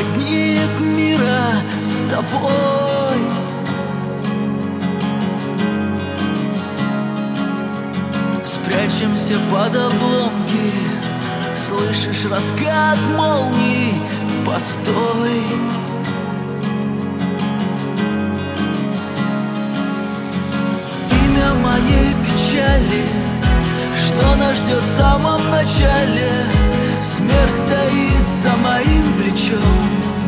проводник мира с тобой. Спрячемся под обломки, слышишь раскат молний, постой. Имя моей печали, что нас ждет в самом начале. Смерть стоит за моим плечом.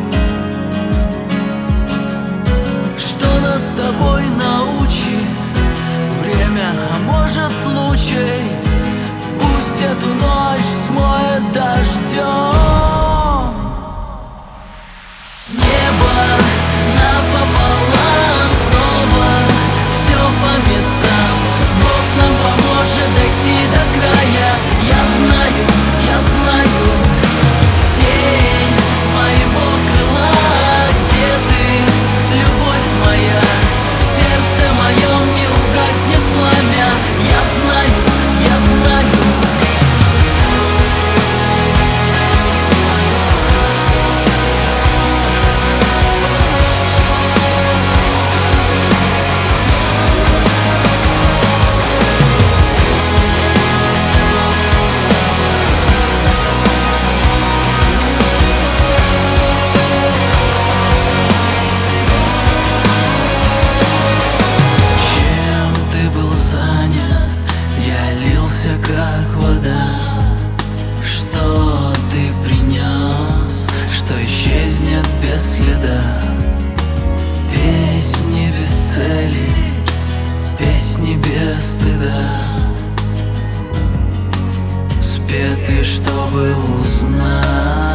Что нас с тобой научит время, а может случай? Пусть эту ночь смоет дождем. Небо напополам, снова все по местам. Бог нам поможет дойти до края. Я знаю, тень моего крыла. Где ты, любовь моя? В сердце моем не угаснет пламя. Я знаю. Как вода, что ты принес, что исчезнет без следа. Песни без цели, песни без стыда, спеты, чтобы узнать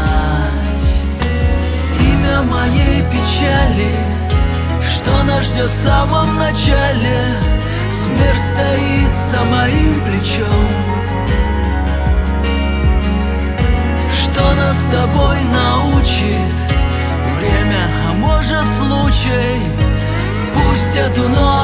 имя моей печали, что нас ждет в самом начале. Смерть стоит за моим плечом. Что нас с тобой научит время, а может случай? Пусть эту ночь